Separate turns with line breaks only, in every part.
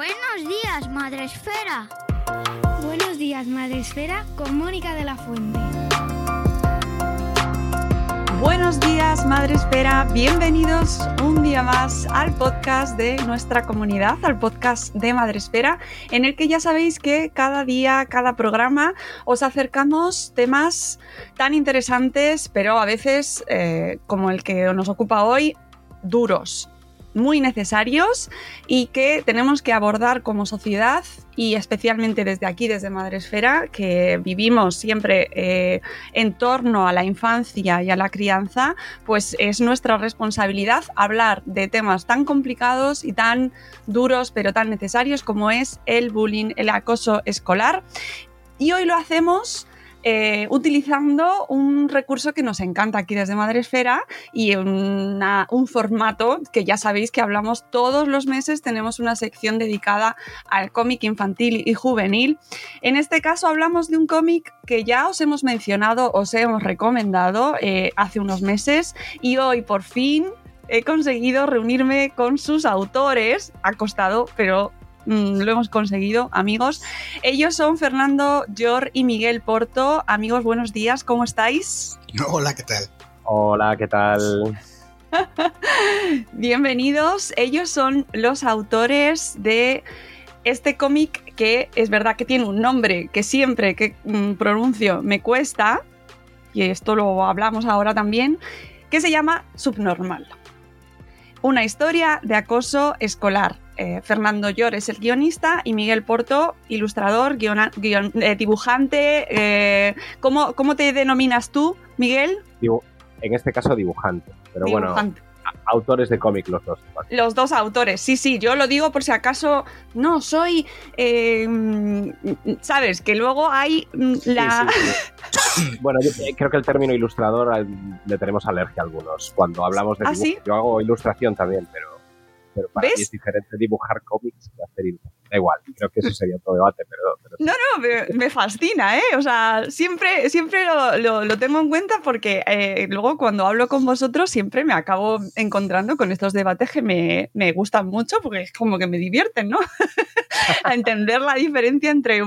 Buenos días, Madre Esfera.
Buenos días, Madre Esfera, con Mónica de la Fuente.
Buenos días, Madre Esfera. Bienvenidos un día más al podcast de nuestra comunidad, al podcast de Madre Esfera, en el que ya sabéis que cada día, cada programa, os acercamos temas tan interesantes, pero a veces, como el que nos ocupa hoy, duros, muy necesarios y que tenemos que abordar como sociedad y especialmente desde aquí, desde Madre Esfera, que vivimos siempre en torno a la infancia y a la crianza, pues es nuestra responsabilidad hablar de temas tan complicados y tan duros, pero tan necesarios como es el bullying, el acoso escolar. Y hoy lo hacemos utilizando un recurso que nos encanta aquí desde Madre Esfera y un formato que ya sabéis que hablamos todos los meses. Tenemos una sección dedicada al cómic infantil y juvenil. En este caso hablamos de un cómic que ya os hemos mencionado, os hemos recomendado hace unos meses, y hoy por fin he conseguido reunirme con sus autores. Ha costado, pero lo hemos conseguido, amigos. Ellos son Fernando Llor y Miguel Porto. Amigos, buenos días, ¿cómo estáis?
Hola, ¿qué tal?
Hola, ¿qué tal?
Bienvenidos. Ellos son los autores de este cómic que es verdad que tiene un nombre que siempre que pronuncio me cuesta, y esto lo hablamos ahora también, que se llama Subnormal. Una historia de acoso escolar. Fernando Llor es el guionista y Miguel Porto, ilustrador, dibujante. ¿Cómo te denominas tú, Miguel?
En este caso dibujante, pero
Dibujante.
Bueno, autores de cómic los dos.
Los dos autores, sí, yo lo digo por si acaso no soy, sabes, que luego hay la...
Sí. Bueno, yo creo que el término ilustrador le tenemos alergia a algunos cuando hablamos de dibujo.
¿Sí?
Yo hago ilustración también, pero para
¿ves?
mí es diferente dibujar cómics que hacer ilustración. Da igual, creo que eso sería otro debate, pero
No, me fascina, ¿eh? O sea, siempre lo tengo en cuenta porque luego cuando hablo con vosotros siempre me acabo encontrando con estos debates que me gustan mucho porque es como que me divierten, ¿no? A entender la diferencia entre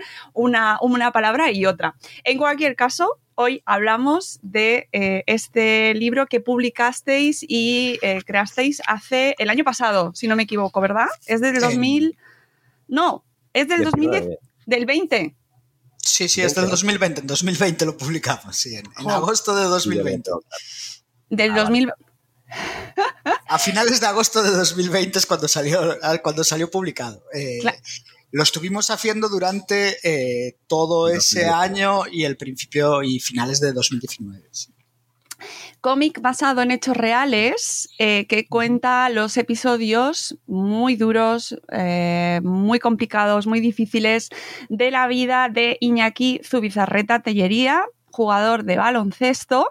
una palabra y otra. En cualquier caso, hoy hablamos de este libro que publicasteis y creasteis el año pasado, si no me equivoco, ¿verdad? Es del 2000... No, es del 2010, del 20.
Sí, es del 2020. En 2020 lo publicamos, sí, en agosto de 2020.
Del 2000.
A finales de agosto de 2020 es cuando salió publicado. Claro. Lo estuvimos haciendo durante todo ese año y el principio y finales de 2019. Sí.
Cómic basado en hechos reales que cuenta los episodios muy duros, muy complicados, muy difíciles de la vida de Iñaki Zubizarreta Tellería, jugador de baloncesto,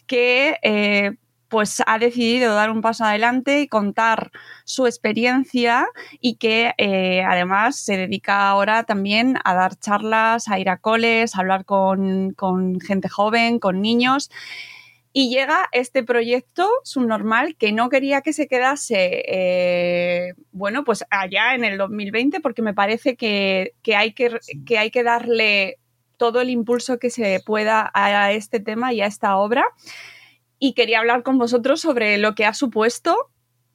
que pues ha decidido dar un paso adelante y contar su experiencia y que además se dedica ahora también a dar charlas, a ir a coles, a hablar con gente joven, con niños. Y llega este proyecto Subnormal que no quería que se quedase, pues allá en el 2020 porque me parece que hay que darle todo el impulso que se pueda a este tema y a esta obra. Y quería hablar con vosotros sobre lo que ha supuesto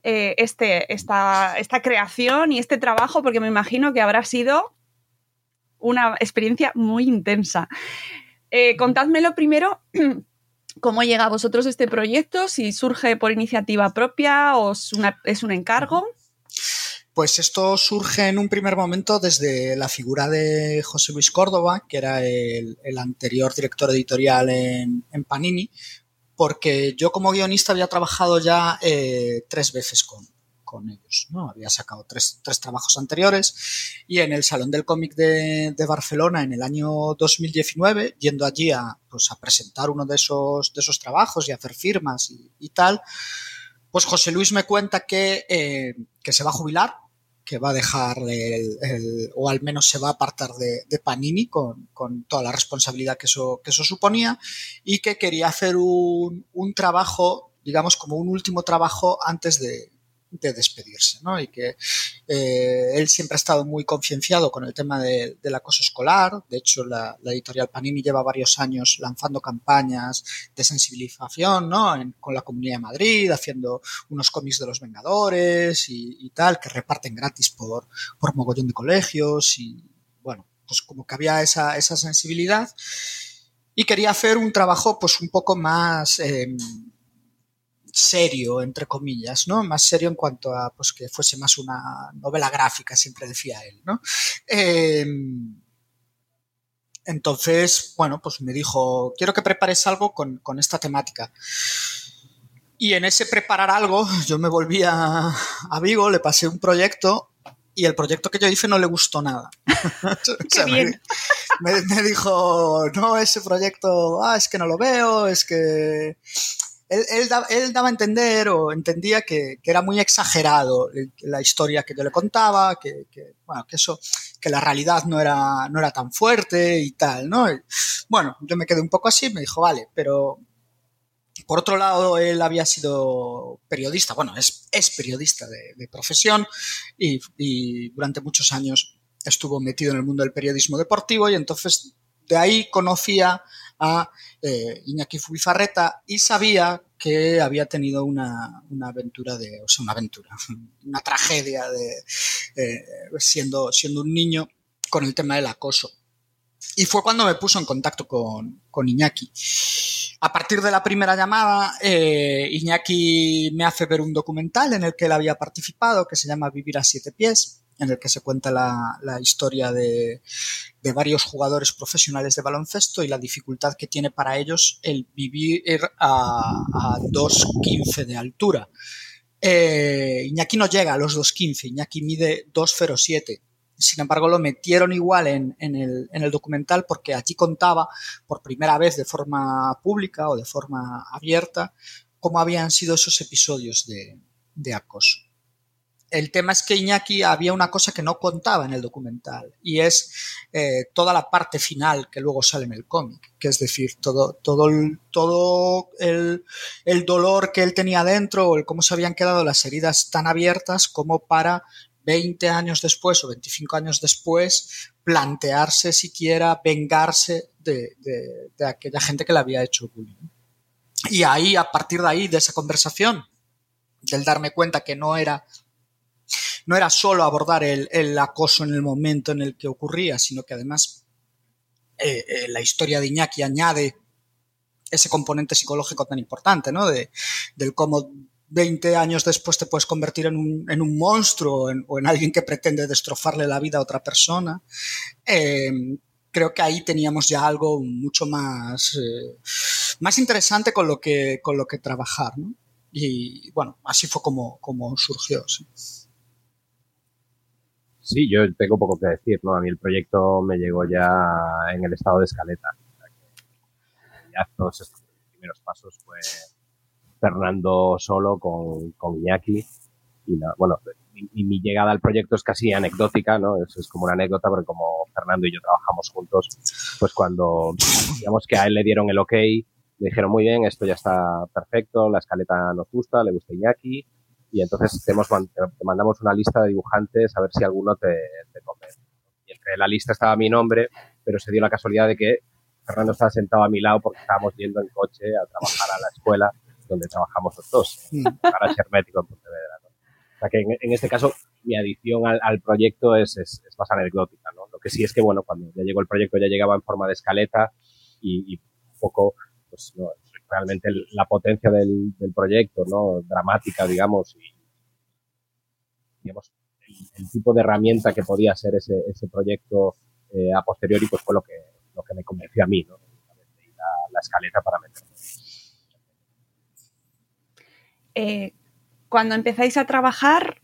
esta creación y este trabajo, porque me imagino que habrá sido una experiencia muy intensa. Contádmelo primero. ¿Cómo llega a vosotros este proyecto? ¿Si surge por iniciativa propia o es un encargo?
Pues esto surge en un primer momento desde la figura de José Luis Córdoba, que era el anterior director editorial en Panini, porque yo como guionista había trabajado ya 3 veces con ellos, ¿no? Había sacado tres trabajos anteriores y en el Salón del Cómic de Barcelona en el año 2019, yendo allí a presentar uno de esos trabajos y a hacer firmas y tal, pues José Luis me cuenta que se va a jubilar, que va a dejar o al menos se va a apartar de Panini con toda la responsabilidad que eso suponía, y que quería hacer un trabajo, digamos como un último trabajo antes de despedirse, ¿no? Y que él siempre ha estado muy concienciado con el tema del acoso escolar. De hecho, la editorial Panini lleva varios años lanzando campañas de sensibilización, ¿no? Con la Comunidad de Madrid, haciendo unos cómics de los Vengadores y tal, que reparten gratis por mogollón de colegios y, bueno, pues como que había esa sensibilidad y quería hacer un trabajo pues un poco más serio, entre comillas, ¿no? Más serio en cuanto a pues que fuese más una novela gráfica, siempre decía él, ¿no? Entonces, bueno, pues me dijo, quiero que prepares algo con esta temática. Y en ese preparar algo, yo me volví a Vigo, le pasé un proyecto y el proyecto que yo hice no le gustó nada. O sea, me dijo, no, ese proyecto, es que no lo veo, es que... Él daba a entender o entendía que era muy exagerado la historia que yo le contaba, que eso, que la realidad no era tan fuerte y tal, ¿no? Y, bueno, yo me quedé un poco así, me dijo, vale, pero por otro lado, él había sido periodista, bueno, es periodista de profesión y durante muchos años estuvo metido en el mundo del periodismo deportivo y entonces de ahí conocía a Iñaki Zubizarreta y sabía que había tenido una aventura una tragedia siendo un niño con el tema del acoso. Y fue cuando me puso en contacto con Iñaki. A partir de la primera llamada, Iñaki me hace ver un documental en el que él había participado, que se llama Vivir a 7 pies, en el que se cuenta la historia de varios jugadores profesionales de baloncesto y la dificultad que tiene para ellos el vivir a 2,15 de altura. Iñaki no llega a los 2,15, Iñaki mide 2,07. Sin embargo, lo metieron igual en el documental porque allí contaba por primera vez de forma pública o de forma abierta cómo habían sido esos episodios de acoso. El tema es que Iñaki había una cosa que no contaba en el documental y es toda la parte final que luego sale en el cómic, que es decir, todo el dolor que él tenía dentro o el cómo se habían quedado las heridas tan abiertas como para 20 años después o 25 años después plantearse siquiera vengarse de aquella gente que le había hecho bullying. Y ahí, a partir de ahí, de esa conversación, del darme cuenta que no era solo abordar el acoso en el momento en el que ocurría, sino que además la historia de Iñaki añade ese componente psicológico tan importante, ¿no? Del cómo 20 años después te puedes convertir en un monstruo o en alguien que pretende destrozarle la vida a otra persona. Creo que ahí teníamos ya algo mucho más interesante con lo que trabajar, ¿no? Y bueno, así fue como surgió, sí.
Sí, yo tengo poco que decir, ¿no? A mí el proyecto me llegó ya en el estado de escaleta. O sea que ya todos estos primeros pasos fue Fernando solo con Iñaki. Y bueno, mi llegada al proyecto es casi anecdótica, ¿no? Es como una anécdota porque como Fernando y yo trabajamos juntos, pues cuando digamos que a él le dieron el ok, le dijeron muy bien, esto ya está perfecto, la escaleta nos gusta, le gusta Iñaki. Y entonces te mandamos una lista de dibujantes a ver si alguno te convence. Y entre la lista estaba mi nombre, pero se dio la casualidad de que Fernando estaba sentado a mi lado porque estábamos yendo en coche a trabajar a la escuela donde trabajamos los dos, para Hermético en Pontevedra, ¿no? O sea que en este caso mi adición al proyecto es más anecdótica, ¿no? Lo que sí es que, bueno, cuando ya llegó el proyecto ya llegaba en forma de escaleta y un poco, pues, ¿no? Realmente la potencia del proyecto, ¿no? Dramática, digamos, y digamos el tipo de herramienta que podía ser ese proyecto a posteriori, pues fue lo que me convenció a mí, ¿no? La escaleta para meterme.
Cuando empezáis a trabajar,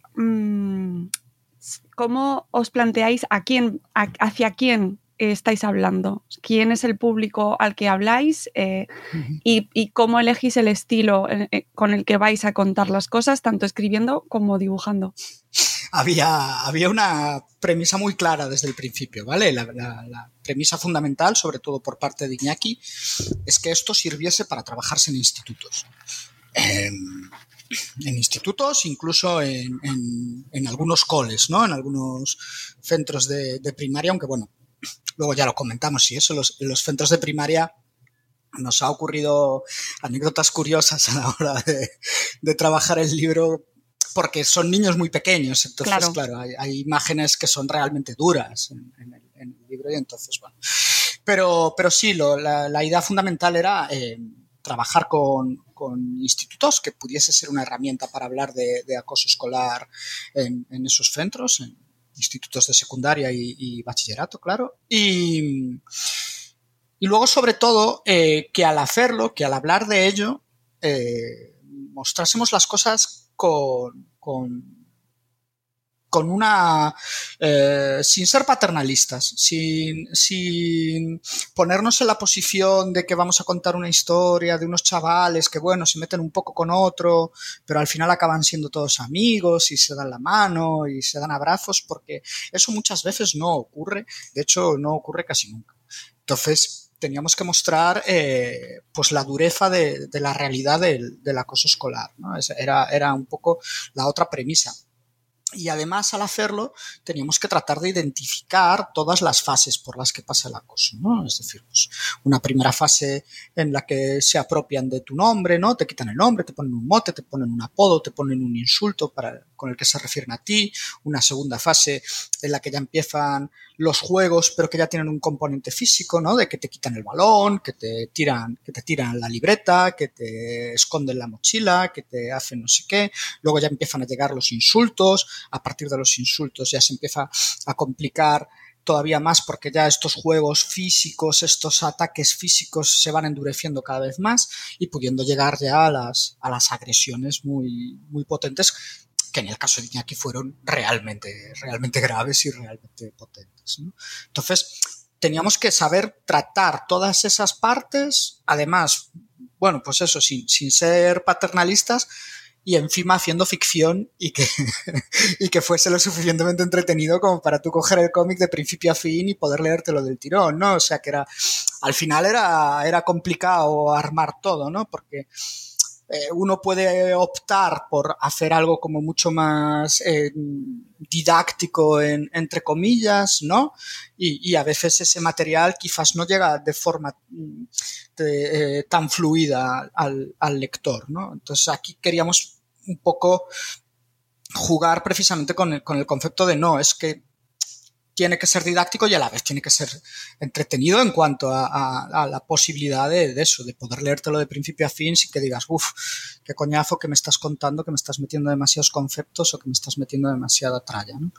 ¿cómo os planteáis hacia quién estáis hablando? ¿Quién es el público al que habláis? Y cómo elegís el estilo con el que vais a contar las cosas, tanto escribiendo como dibujando.
Había una premisa muy clara desde el principio, ¿vale? La premisa fundamental, sobre todo por parte de Iñaki, es que esto sirviese para trabajarse en institutos. en institutos, incluso en algunos coles, ¿no? En algunos centros de primaria, aunque bueno, luego ya lo comentamos y eso, los centros de primaria nos ha ocurrido anécdotas curiosas a la hora de trabajar el libro, porque son niños muy pequeños, entonces claro hay imágenes que son realmente duras en el libro y entonces bueno. Pero sí, la idea fundamental era trabajar con institutos, que pudiese ser una herramienta para hablar de acoso escolar en esos centros, en institutos de secundaria y bachillerato, claro. Y luego, sobre todo, que al hacerlo, que al hablar de ello, mostrásemos las cosas con una sin ser paternalistas, sin ponernos en la posición de que vamos a contar una historia de unos chavales que bueno, se meten un poco con otro, pero al final acaban siendo todos amigos y se dan la mano y se dan abrazos, porque eso muchas veces no ocurre, de hecho no ocurre casi nunca. Entonces teníamos que mostrar pues la dureza de la realidad del acoso escolar, ¿no? Era un poco la otra premisa. Y además, al hacerlo, teníamos que tratar de identificar todas las fases por las que pasa el acoso, ¿no? Es decir, pues, una primera fase en la que se apropian de tu nombre, ¿no? Te quitan el nombre, te ponen un mote, te ponen un apodo, te ponen un insulto con el que se refieren a ti. Una segunda fase en la que ya empiezan los juegos, pero que ya tienen un componente físico, ¿no? De que te quitan el balón, que te tiran la libreta, que te esconden la mochila, que te hacen no sé qué. Luego ya empiezan a llegar los insultos. A partir de los insultos ya se empieza a complicar todavía más, porque ya estos juegos físicos, estos ataques físicos se van endureciendo cada vez más y pudiendo llegar ya a las agresiones muy, muy potentes, que en el caso de Iñaki fueron realmente graves y realmente potentes, ¿no? Entonces, teníamos que saber tratar todas esas partes, además, bueno, pues eso, sin ser paternalistas, y encima haciendo ficción y que fuese lo suficientemente entretenido como para tú coger el cómic de principio a fin y poder leértelo del tirón, ¿no? O sea que al final era complicado armar todo, ¿no? Porque uno puede optar por hacer algo como mucho más didáctico entre comillas, ¿no? Y a veces ese material quizás no llega de forma tan fluida al lector, ¿no? Entonces aquí queríamos un poco jugar precisamente con el concepto de no, es que tiene que ser didáctico y a la vez tiene que ser entretenido en cuanto a la posibilidad de eso, de poder leértelo de principio a fin sin que digas, qué coñazo que me estás contando, que me estás metiendo demasiados conceptos o que me estás metiendo demasiada tralla, ¿no?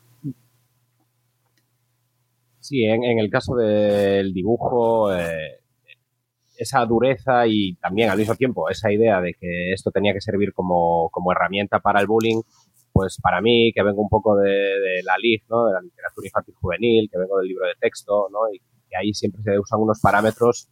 Sí, en el caso del dibujo, esa dureza y también al mismo tiempo esa idea de que esto tenía que servir como herramienta para el bullying, pues para mí, que vengo un poco de la LIG, ¿no? De la literatura infantil juvenil, que vengo del libro de texto, ¿no? Y que ahí siempre se usan unos parámetros,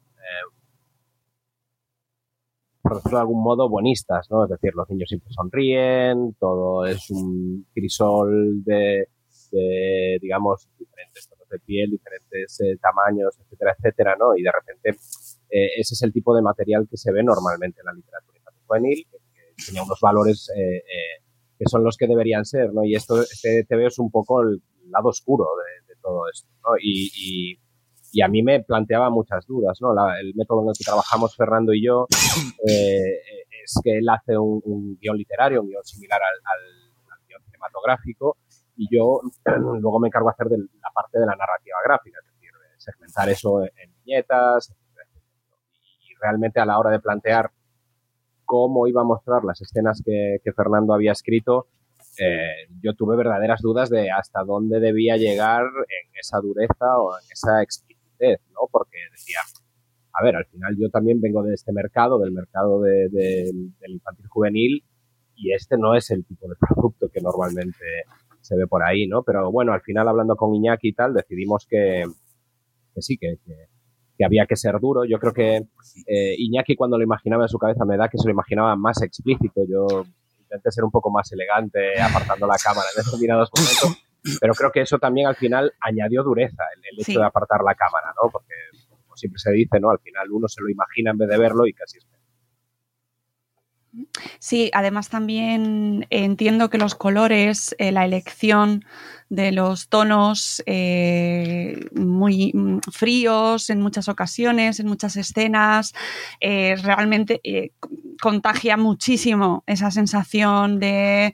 por decirlo de algún modo, buenistas, ¿no? Es decir, los niños siempre sonríen, todo es un crisol de digamos, diferentes tonos de piel, diferentes tamaños, etcétera, etcétera, ¿no? Y de repente ese es el tipo de material que se ve normalmente en la literatura infantil juvenil, que tiene unos valores que son los que deberían ser, ¿no? Y este TVO es un poco el lado oscuro de todo esto, ¿no? Y a mí me planteaba muchas dudas, ¿no? El método en el que trabajamos Fernando y yo es que él hace un guión literario, un guión similar al guión cinematográfico, y yo luego me encargo de hacer de la parte de la narrativa gráfica, es decir, de segmentar eso en viñetas, etcétera, etcétera. Y realmente a la hora de plantear cómo iba a mostrar las escenas que Fernando había escrito, yo tuve verdaderas dudas de hasta dónde debía llegar en esa dureza o en esa explicitez, ¿no? Porque decía, a ver, al final yo también vengo de este mercado, del mercado del infantil juvenil, y este no es el tipo de producto que normalmente se ve por ahí, ¿no? Pero bueno, al final hablando con Iñaki y tal, decidimos que sí, que había que ser duro. Yo creo que Iñaki cuando lo imaginaba en su cabeza me da que se lo imaginaba más explícito. Yo intenté ser un poco más elegante apartando la cámara en determinados momentos, pero creo que eso también al final añadió dureza, el hecho de apartar la cámara, ¿no? Porque como siempre se dice, ¿no? Al final uno se lo imagina en vez de verlo y casi es.
Sí, además también entiendo que los colores, la elección de los tonos muy fríos en muchas ocasiones, en muchas escenas, realmente contagia muchísimo esa sensación de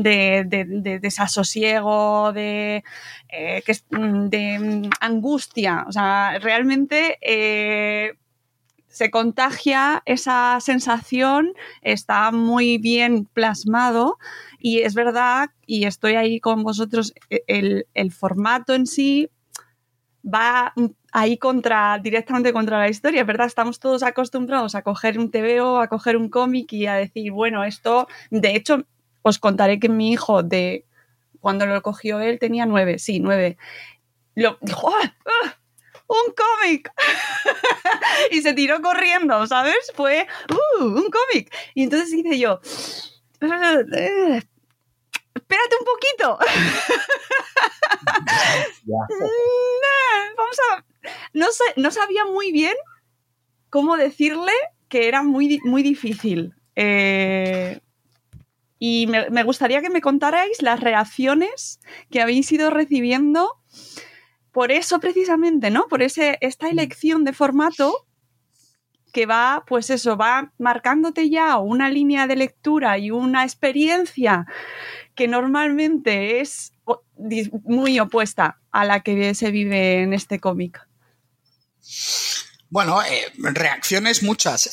desasosiego, de angustia. O sea, realmente se contagia esa sensación, está muy bien plasmado y es verdad, y estoy ahí con vosotros, el formato en sí va ahí directamente contra la historia, es verdad, estamos todos acostumbrados a coger un TVO, a coger un cómic y a decir, bueno, esto, de hecho, os contaré que mi hijo cuando lo cogió él tenía 9, lo dijo, ¡ah! ¡Un cómic! Y se tiró corriendo, ¿sabes? Fue, un cómic. Y entonces hice yo, espérate un poquito. Vamos a... No sabía muy bien cómo decirle que era muy, muy difícil. Y me gustaría que me contarais las reacciones que habéis ido recibiendo por eso precisamente, ¿no? Por esta elección de formato que va, pues eso, va marcándote ya una línea de lectura y una experiencia que normalmente es muy opuesta a la que se vive en este cómic.
Bueno, reacciones muchas.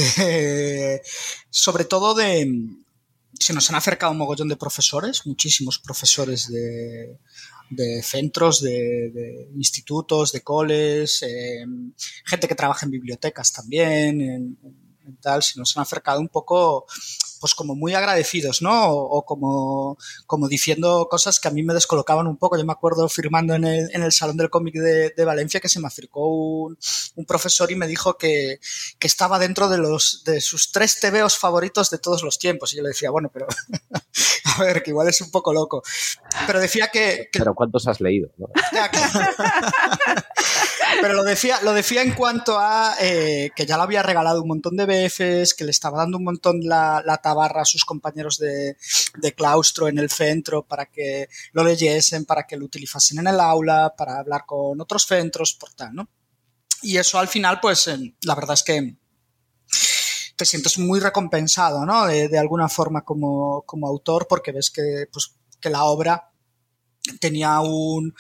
Sobre todo se nos han acercado un mogollón de profesores, muchísimos profesores de centros, de institutos, de coles, gente que trabaja en bibliotecas también, en tal, se nos han acercado un poco, pues como muy agradecidos, ¿no? O como diciendo cosas que a mí me descolocaban un poco. Yo me acuerdo firmando en el Salón del Cómic de Valencia que se me acercó un profesor y me dijo que estaba dentro de sus 3 TVOs favoritos de todos los tiempos. Y yo le decía, bueno, pero a ver, que igual es un poco loco. Pero decía que
pero ¿cuántos has leído? ¿No?
Pero lo decía en cuanto a que ya lo había regalado un montón de veces, que le estaba dando un montón la tabarra a sus compañeros de claustro en el centro para que lo leyesen, para que lo utilizasen en el aula, para hablar con otros centros, por tal, ¿no? Y eso al final, pues la verdad es que te sientes muy recompensado, ¿no? De alguna forma como autor, porque ves que la obra tenía un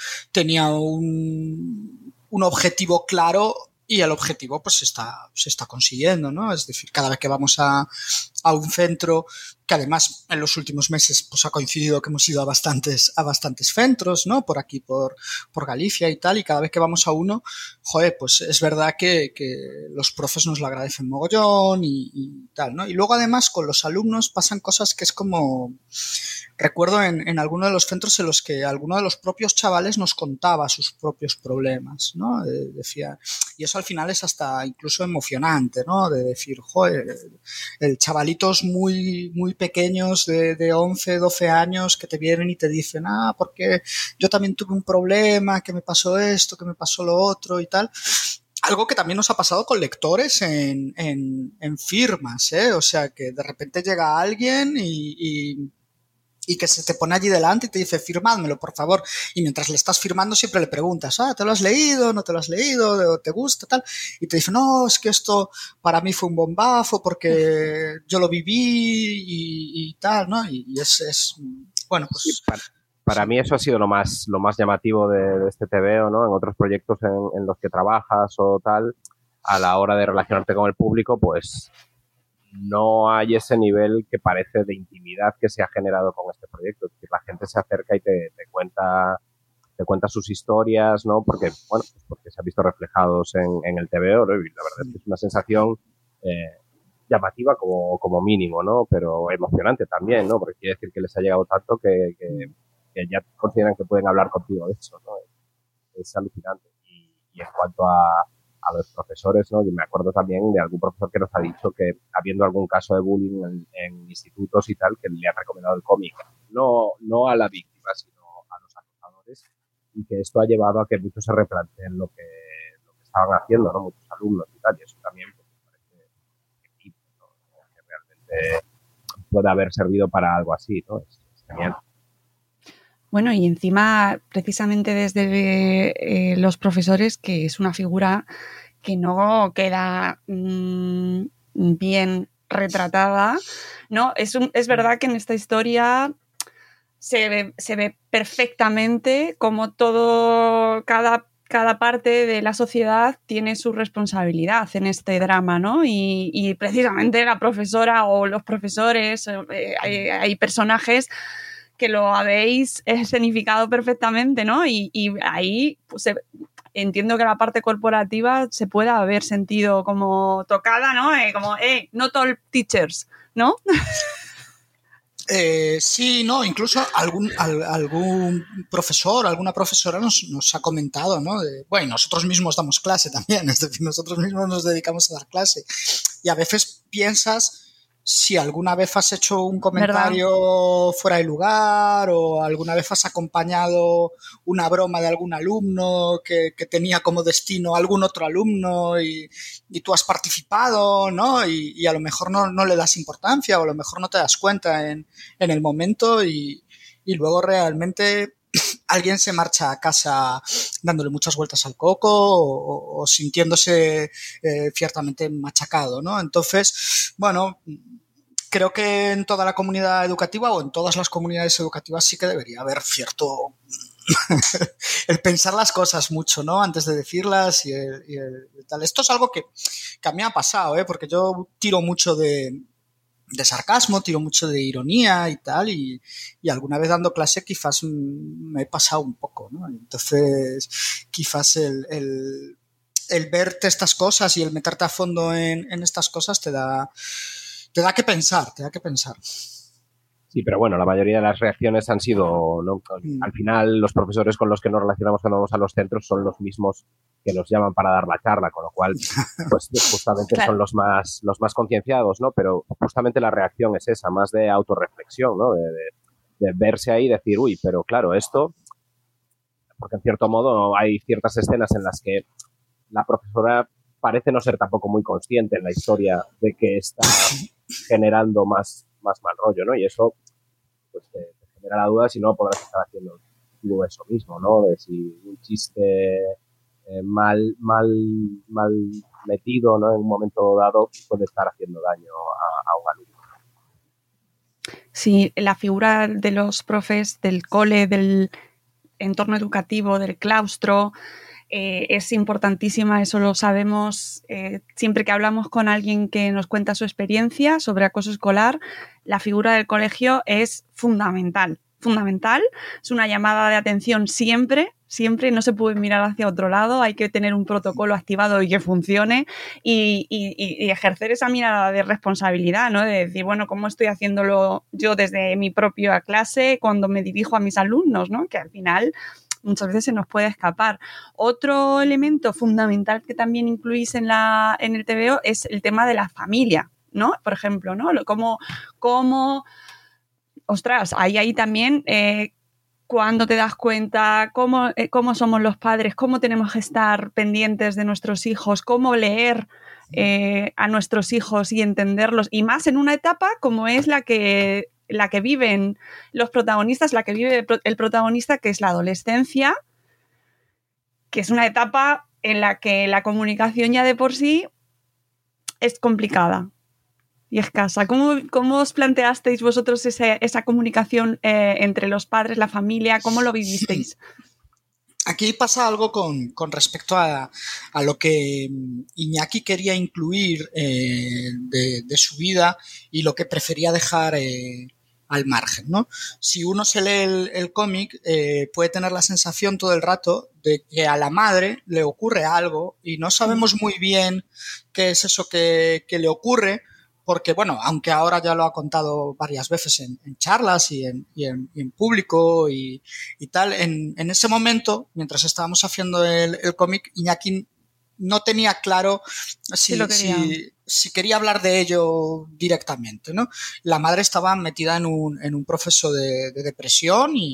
objetivo claro y el objetivo pues se está consiguiendo, ¿no? Es decir, cada vez que vamos a un centro, que además en los últimos meses pues ha coincidido que hemos ido a bastantes centros, ¿no? Por aquí, por Galicia y tal, y cada vez que vamos a uno, joder, pues es verdad que los profes nos lo agradecen mogollón y tal, ¿no? Y luego además con los alumnos pasan cosas que es como... Recuerdo en alguno de los centros en los que alguno de los propios chavales nos contaba sus propios problemas, ¿no? Decía, y eso al final es hasta incluso emocionante, ¿no? De decir, joder, el chavalitos muy, muy pequeños de 11, 12 años que te vienen y te dicen, porque yo también tuve un problema, que me pasó esto, que me pasó lo otro y tal. Algo que también nos ha pasado con lectores en firmas, ¿eh? O sea, que de repente llega alguien y que se te pone allí delante y te dice, firmádmelo, por favor. Y mientras le estás firmando siempre le preguntas, ¿te lo has leído? ¿No te lo has leído? ¿Te gusta? Tal. Y te dice, no, es que esto para mí fue un bombazo porque yo lo viví y tal, ¿no? Y es bueno, pues...
Sí, para mí eso ha sido lo más llamativo de este TVO, ¿no? En otros proyectos en los que trabajas o tal, a la hora de relacionarte con el público, pues no hay ese nivel que parece de intimidad que se ha generado con este proyecto. Es decir, la gente se acerca y te cuenta sus historias, ¿no? Porque, bueno, pues porque se ha visto reflejados en el TVO, ¿no? Y la verdad es que es una sensación llamativa como mínimo, ¿no? Pero emocionante también, ¿no? Porque quiere decir que les ha llegado tanto que ya consideran que pueden hablar contigo de eso, ¿no? Es alucinante. Y en cuanto a los profesores, ¿no? Yo me acuerdo también de algún profesor que nos ha dicho que habiendo algún caso de bullying en institutos y tal, que le ha recomendado el cómic, no a la víctima, sino a los acosadores, y que esto ha llevado a que muchos se replanteen lo que estaban haciendo, ¿no? Muchos alumnos y tal, y eso también pues, me parece que realmente pueda haber servido para algo así, ¿no? Es genial.
Bueno, y encima, precisamente desde los profesores, que es una figura que no queda bien retratada, ¿no? Es verdad que en esta historia se ve perfectamente cómo cada parte de la sociedad tiene su responsabilidad en este drama, ¿no? Y precisamente la profesora o los profesores, hay personajes que lo habéis escenificado perfectamente, ¿no? Y ahí pues, entiendo que la parte corporativa se puede haber sentido como tocada, ¿no? Como, not all teachers, ¿no?
Sí, no, incluso algún profesor, alguna profesora nos ha comentado, ¿no? Bueno, nosotros mismos damos clase también, es decir, nosotros mismos nos dedicamos a dar clase. Y a veces piensas si alguna vez has hecho un comentario ¿verdad? Fuera de lugar o alguna vez has acompañado una broma de algún alumno que tenía como destino algún otro alumno y tú has participado, ¿no? Y a lo mejor no le das importancia o a lo mejor no te das cuenta en el momento y luego realmente alguien se marcha a casa dándole muchas vueltas al coco o sintiéndose ciertamente machacado, ¿no? Entonces, bueno, creo que en toda la comunidad educativa o en todas las comunidades educativas sí que debería haber cierto el pensar las cosas mucho, ¿no? Antes de decirlas y tal. Esto es algo que a mí me ha pasado, porque yo tiro mucho de sarcasmo, tiro mucho de ironía y tal, y alguna vez dando clase quizás me he pasado un poco, ¿no? Entonces, quizás el verte estas cosas y el meterte a fondo en estas cosas te da que pensar.
Sí, pero bueno, la mayoría de las reacciones han sido, ¿no? Al final, los profesores con los que nos relacionamos cuando vamos a los centros son los mismos que nos llaman para dar la charla, con lo cual, pues justamente claro. Son los más concienciados, ¿no? Pero justamente la reacción es esa, más de autorreflexión, ¿no? De verse ahí y decir, uy, pero claro, esto, porque en cierto modo hay ciertas escenas en las que la profesora parece no ser tampoco muy consciente en la historia de que está generando más mal rollo, ¿no? Y eso, pues, te genera la duda si no podrás estar haciendo tú eso mismo, ¿no? De si un chiste mal metido, ¿no? En un momento dado puede estar haciendo daño a un alumno.
Sí, la figura de los profes del cole, del entorno educativo, del claustro, es importantísima, eso lo sabemos siempre que hablamos con alguien que nos cuenta su experiencia sobre acoso escolar. La figura del colegio es fundamental, es una llamada de atención siempre, no se puede mirar hacia otro lado, hay que tener un protocolo activado y que funcione y ejercer esa mirada de responsabilidad, ¿no? De decir, bueno, ¿cómo estoy haciéndolo yo desde mi propia clase cuando me dirijo a mis alumnos, ¿no? Que al final muchas veces se nos puede escapar. Otro elemento fundamental que también incluís en el TVO es el tema de la familia, ¿no? Por ejemplo, ¿no? Cómo ostras, ahí también cuando te das cuenta cómo somos los padres, cómo tenemos que estar pendientes de nuestros hijos, cómo leer a nuestros hijos y entenderlos, y más en una etapa como es la que viven los protagonistas, la que vive el protagonista, que es la adolescencia, que es una etapa en la que la comunicación ya de por sí es complicada y escasa. ¿Cómo os planteasteis vosotros esa comunicación entre los padres, la familia? ¿Cómo lo vivisteis?
Aquí pasa algo con respecto a lo que Iñaki quería incluir de su vida y lo que prefería dejar al margen, ¿no? Si uno se lee el cómic, puede tener la sensación todo el rato de que a la madre le ocurre algo y no sabemos muy bien qué es eso que le ocurre, porque, bueno, aunque ahora ya lo ha contado varias veces en charlas y en público y tal, en ese momento, mientras estábamos haciendo el cómic, Iñaki no tenía claro si quería hablar de ello directamente, ¿no? La madre estaba metida en un proceso de depresión y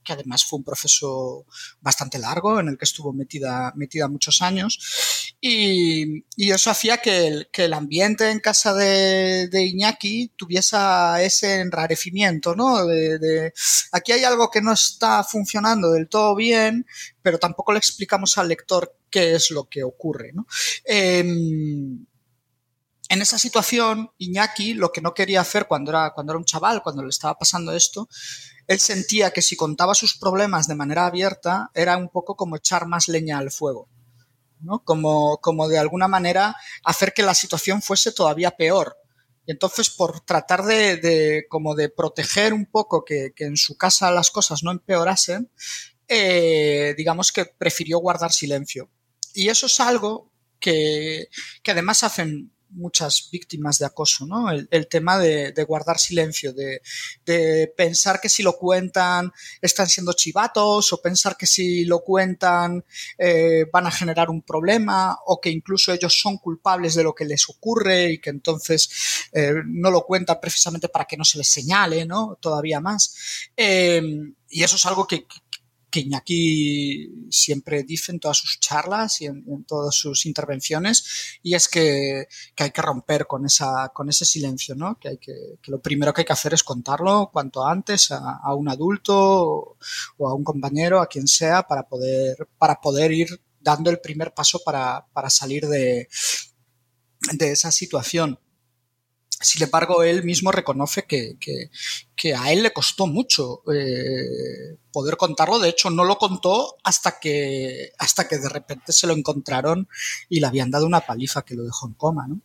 que además fue un proceso bastante largo en el que estuvo metida muchos años, y eso hacía que el ambiente en casa de Iñaki tuviese ese enrarecimiento, ¿no? Aquí hay algo que no está funcionando del todo bien, pero tampoco le explicamos al lector qué es lo que ocurre, ¿no? En esa situación, Iñaki lo que no quería hacer cuando era un chaval, cuando le estaba pasando esto, él sentía que si contaba sus problemas de manera abierta era un poco como echar más leña al fuego, ¿no? Como de alguna manera hacer que la situación fuese todavía peor. Y entonces, por tratar de proteger un poco que en su casa las cosas no empeorasen, digamos que prefirió guardar silencio. Y eso es algo que además hacen muchas víctimas de acoso, ¿no? El tema de guardar silencio, de pensar que si lo cuentan están siendo chivatos, o pensar que si lo cuentan van a generar un problema, o que incluso ellos son culpables de lo que les ocurre y que entonces no lo cuentan precisamente para que no se les señale, ¿no? Todavía más. Y eso es algo que Iñaki siempre dice en todas sus charlas y en todas sus intervenciones, y es que hay que romper con ese silencio, ¿no? Que lo primero que hay que hacer es contarlo cuanto antes a un adulto o a un compañero, a quien sea, para poder ir dando el primer paso para salir de esa situación. Sin embargo, él mismo reconoce que a él le costó mucho poder contarlo. De hecho, no lo contó hasta que de repente se lo encontraron y le habían dado una paliza que lo dejó en coma, ¿no?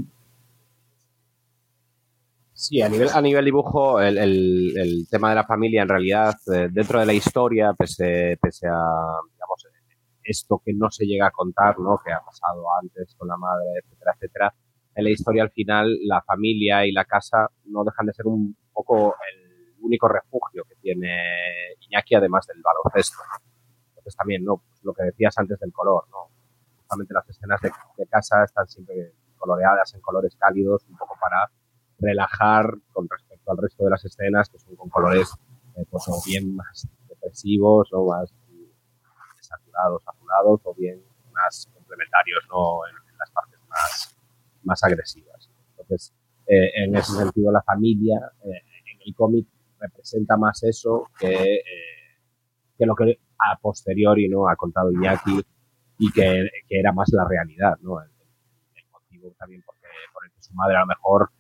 Sí, a nivel dibujo, el tema de la familia, en realidad, dentro de la historia, pese a, digamos, esto que no se llega a contar, ¿no? Que ha pasado antes con la madre, etcétera, etcétera. En la historia, al final, la familia y la casa no dejan de ser un poco el único refugio que tiene Iñaki, además del baloncesto. Entonces también, ¿no? Pues lo que decías antes del color, ¿no? Justamente las escenas de casa están siempre coloreadas en colores cálidos, un poco para relajar con respecto al resto de las escenas, que son con colores pues o bien más depresivos, o más saturados, azulados, o bien más complementarios, ¿no? En las partes más agresivas. Entonces, en ese sentido, la familia en el cómic representa más eso que lo que a posteriori, ¿no? Ha contado Iñaki, y que era más la realidad, ¿no? El motivo también por el que su madre a lo mejor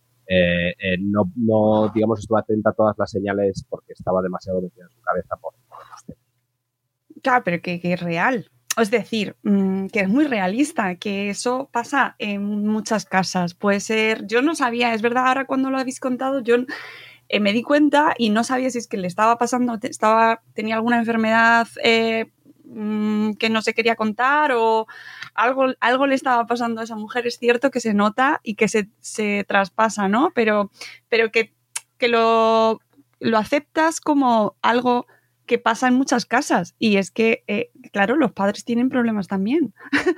no, digamos, estuvo atenta a todas las señales porque estaba demasiado metida en su cabeza por usted.
Claro, pero que es real. Es decir, que es muy realista, que eso pasa en muchas casas. Puede ser, yo no sabía, es verdad, ahora cuando lo habéis contado, yo me di cuenta y no sabía si es que le estaba pasando, tenía alguna enfermedad que no se quería contar, o algo le estaba pasando a esa mujer. Es cierto que se nota y que se traspasa, ¿no? Pero que lo aceptas como algo que pasa en muchas casas, y es que, claro, los padres tienen problemas también.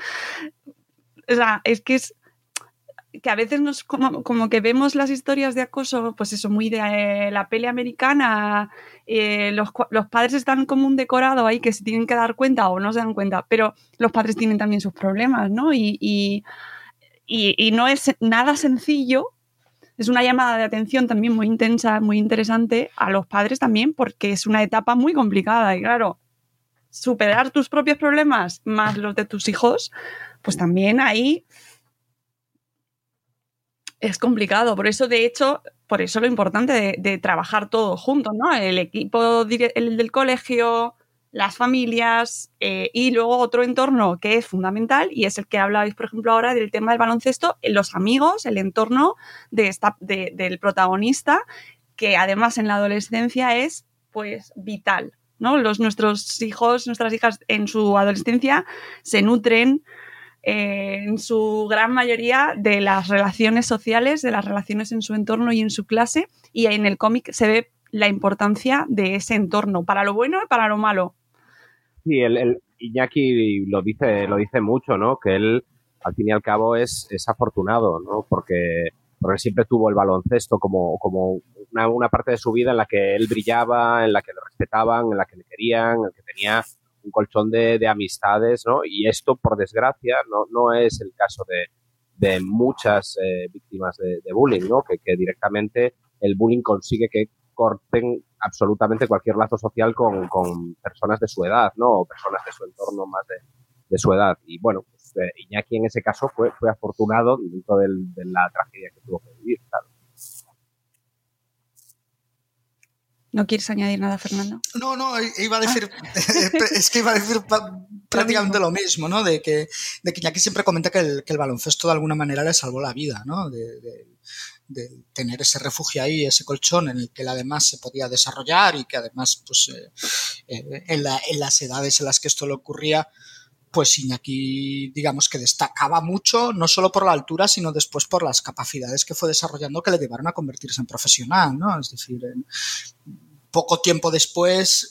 O sea, es que a veces nos como que vemos las historias de acoso, pues eso, muy de la peli americana, los padres están como un decorado ahí que se tienen que dar cuenta o no se dan cuenta, pero los padres tienen también sus problemas, ¿no? Y no es nada sencillo. Es una llamada de atención también muy intensa, muy interesante a los padres también, porque es una etapa muy complicada. Y claro, superar tus propios problemas más los de tus hijos, pues también ahí es complicado. Por eso, de hecho, lo importante de trabajar todos juntos, ¿no? El equipo el del colegio, las familias, y luego otro entorno que es fundamental, y es el que hablabais, por ejemplo, ahora del tema del baloncesto, los amigos, el entorno del protagonista, que además en la adolescencia es pues vital, ¿no? Nuestros hijos, nuestras hijas en su adolescencia se nutren en su gran mayoría de las relaciones sociales, de las relaciones en su entorno y en su clase, y en el cómic se ve la importancia de ese entorno, para lo bueno y para lo malo.
Sí, el Iñaki lo dice mucho, ¿no? Que él, al fin y al cabo, es afortunado, ¿no? Porque siempre tuvo el baloncesto como una parte de su vida en la que él brillaba, en la que le respetaban, en la que le querían, en el que tenía un colchón de amistades, ¿no? Y esto, por desgracia, no es el caso de muchas víctimas de bullying, ¿no? Que directamente el bullying consigue que corten absolutamente cualquier lazo social con personas de su edad, ¿no? O personas de su entorno más de su edad. Y bueno, pues, Iñaki en ese caso fue afortunado dentro de la tragedia que tuvo que vivir, claro.
¿No quieres añadir nada, Fernando?
No, iba a decir, es que iba a decir prácticamente lo mismo, ¿no? De que Iñaki siempre comenta que el baloncesto de alguna manera le salvó la vida, ¿no? De tener ese refugio ahí, ese colchón en el que él además se podía desarrollar y que además, pues, en las edades en las que esto le ocurría, pues Iñaki, digamos que destacaba mucho, no solo por la altura, sino después por las capacidades que fue desarrollando que le llevaron a convertirse en profesional, ¿no? Es decir, poco tiempo después,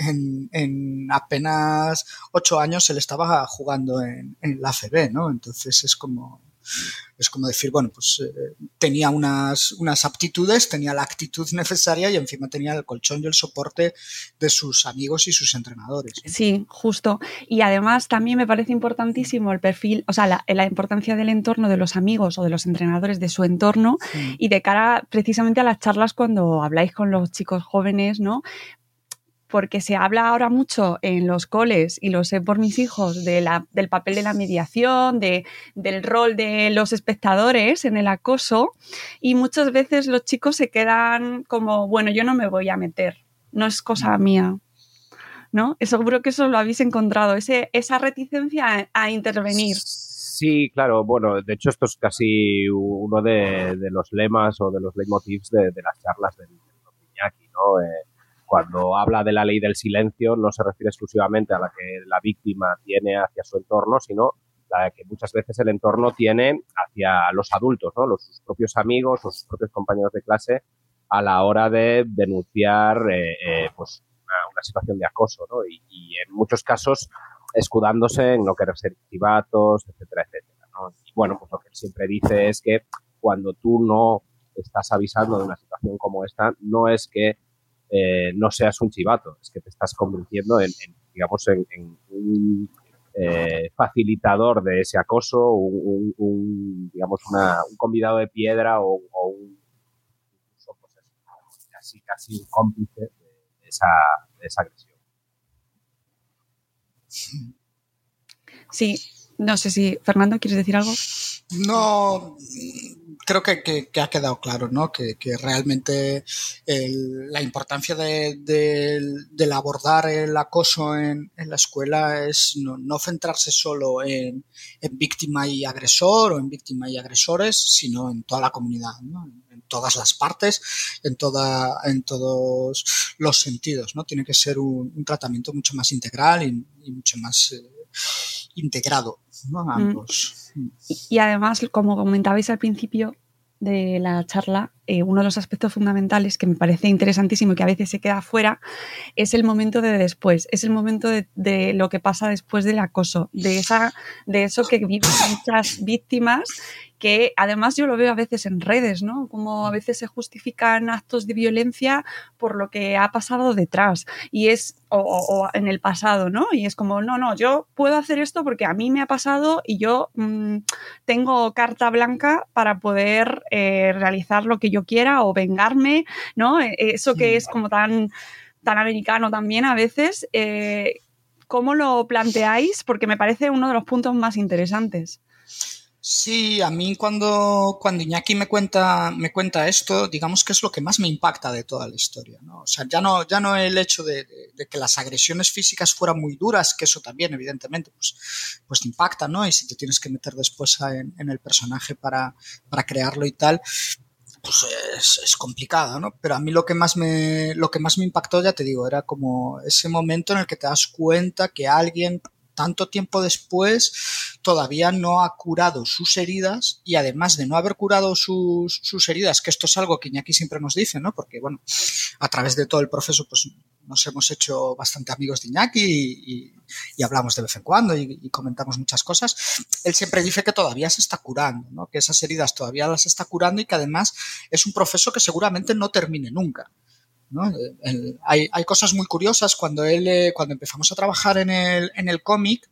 en apenas 8 años, él estaba jugando en la ACB, ¿no? Entonces es como decir, bueno, pues tenía unas aptitudes, tenía la actitud necesaria y encima tenía el colchón y el soporte de sus amigos y sus entrenadores, ¿no?
Sí, justo. Y además también me parece importantísimo el perfil, o sea, la importancia del entorno de los amigos o de los entrenadores de su entorno y de cara precisamente a las charlas cuando habláis con los chicos jóvenes, ¿no? Porque se habla ahora mucho en los coles, y lo sé por mis hijos, del papel de la mediación, del rol de los espectadores en el acoso, y muchas veces los chicos se quedan como, bueno, yo no me voy a meter, no es cosa mía, ¿no? Seguro que eso lo habéis encontrado, esa reticencia a intervenir.
Sí, claro, bueno, de hecho esto es casi uno de los lemas o de los leitmotivs de las charlas del Iñaki, ¿no? Cuando habla de la ley del silencio no se refiere exclusivamente a la que la víctima tiene hacia su entorno, sino la que muchas veces el entorno tiene hacia los adultos, ¿no? Sus propios amigos o sus propios compañeros de clase a la hora de denunciar pues una situación de acoso, ¿no? Y en muchos casos escudándose en no querer ser chivatos, etcétera, etcétera, ¿no? Y bueno, pues lo que él siempre dice es que cuando tú no estás avisando de una situación como esta, no es que no seas un chivato, es que te estás convirtiendo en un facilitador de ese acoso, un convidado de piedra o incluso pues casi un cómplice de esa agresión.
Sí, no sé si Fernando, ¿quieres decir algo?
No, creo que ha quedado claro, ¿no? Que realmente la importancia del abordar el acoso en la escuela es no centrarse solo en víctima y agresor o en víctima y agresores, sino en toda la comunidad, ¿no? En todas las partes, en todos los sentidos, ¿no? Tiene que ser un tratamiento mucho más integral y mucho más integrado, ¿no? Ambos.
Y además, como comentabais al principio de la charla, uno de los aspectos fundamentales que me parece interesantísimo y que a veces se queda fuera es el momento de después, es el momento de lo que pasa después del acoso, de eso que viven muchas víctimas, que además yo lo veo a veces en redes, ¿no? Como a veces se justifican actos de violencia por lo que ha pasado detrás y o en el pasado, ¿no? Y es como, no, yo puedo hacer esto porque a mí me ha pasado y yo tengo carta blanca para poder realizar lo que yo quiera o vengarme, ¿no? Eso que es como tan americano también a veces. ¿Cómo lo planteáis? Porque me parece uno de los puntos más interesantes.
Sí, a mí cuando Iñaki me cuenta esto, digamos que es lo que más me impacta de toda la historia, ¿no? O sea, ya no el hecho de que las agresiones físicas fueran muy duras, que eso también evidentemente pues te impacta, ¿no? Y si te tienes que meter después en el personaje para crearlo y tal, pues es complicado, ¿no? Pero a mí lo que más me impactó, ya te digo, era como ese momento en el que te das cuenta que alguien tanto tiempo después todavía no ha curado sus heridas y además de no haber curado sus heridas, que esto es algo que Iñaki siempre nos dice, ¿no? Porque, bueno, a través de todo el proceso pues nos hemos hecho bastante amigos de Iñaki y hablamos de vez en cuando y comentamos muchas cosas. Él siempre dice que todavía se está curando, ¿no? Que esas heridas todavía las está curando y que además es un proceso que seguramente no termine nunca. ¿no? Hay cosas muy curiosas cuando empezamos a trabajar en el cómic.